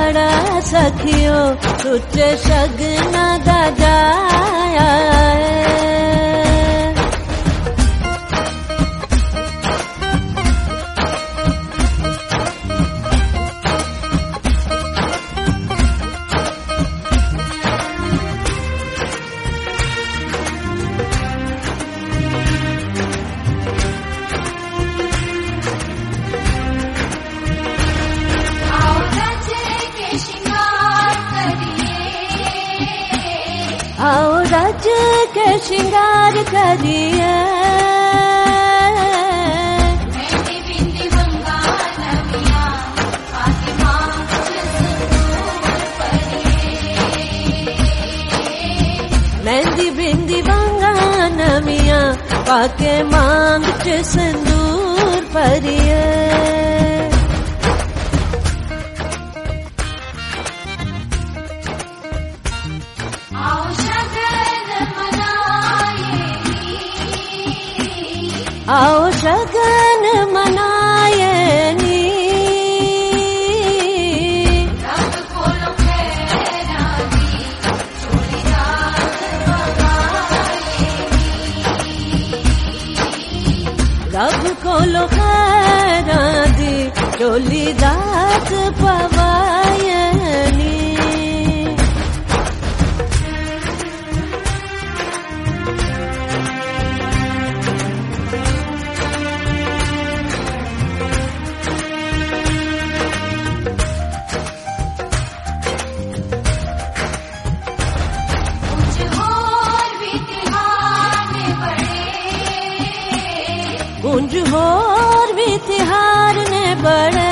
लाड़ा सखियो सुचे शगना दा जाया आओ रज के श्रृंगार करिए मेहंदी बिंदी बंगान मिया पाके मांग च सिंदूर परिए आओ शगन मनाए नी रब खोलो खैरा दी चोली रात पवाए रब खोलो खैरा दी चोली रात पवाए नी कुंज होर भी तिहार ने बड़े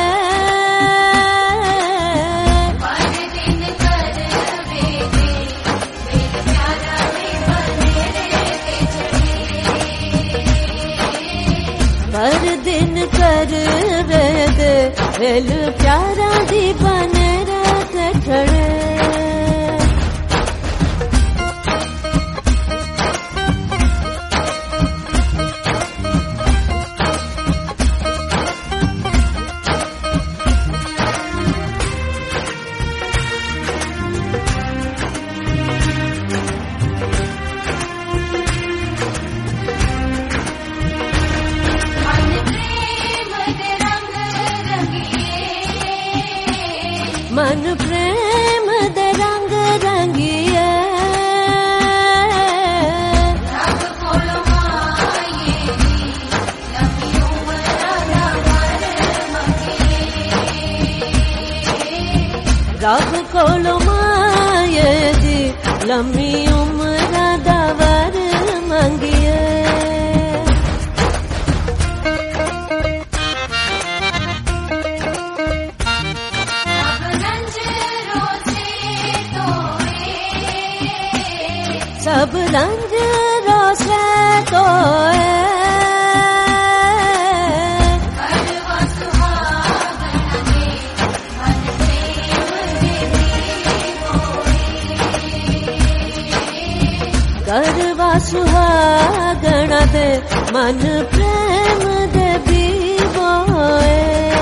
पर दिन कर वेद वेल प्यारा दी बने रहते खड़े मन प्रेम दे रंग रंगिए रब खोलो माये दी लंबी उम्र रब खोलो माये दी लंबी उम्र दावर मंगिए सब रंज रोसे तो करवा सुहागण दे मन प्रेम दे बीबोए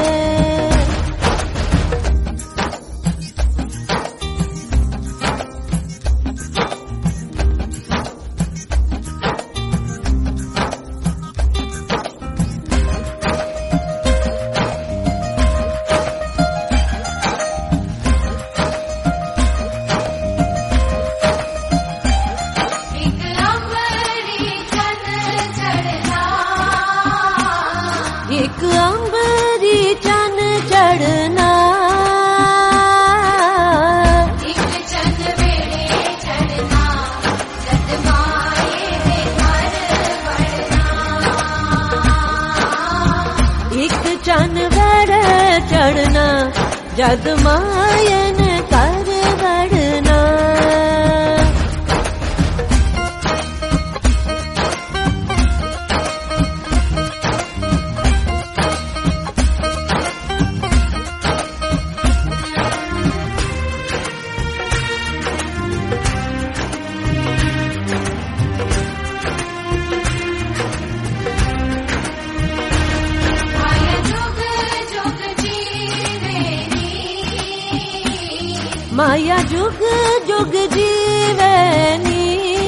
एक अंबरी चन चढ़ना एक चन वेड़े चढ़ना जद माए दे घर बढ़ना एक चन वेड़े चढ़ना जद माए ने घर बढ़ना जुग जुग जीवनी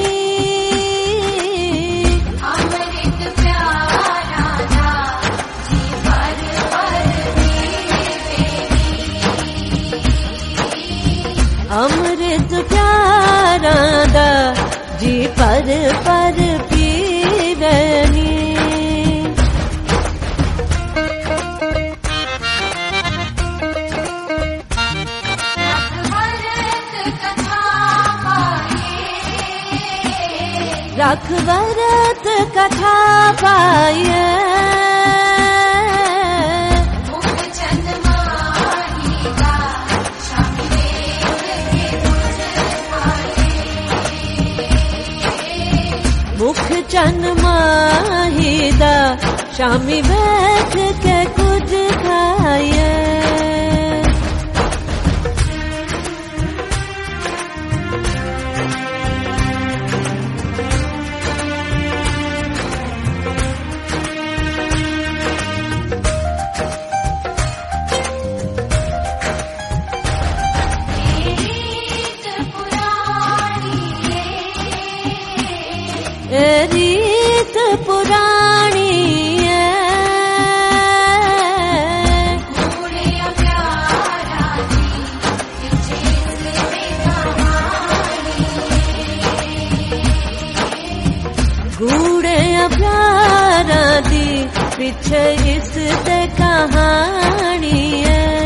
अमृत प्यारा दा जी पर अमृत प्यारा दा जी पर पीवनी रख भरत कथा पाए मुख चन माहिदा शामी बैठ के कुछ खाए रीत पुरानी गूढ़े प्यारा दी पीछे इस ते कहानी है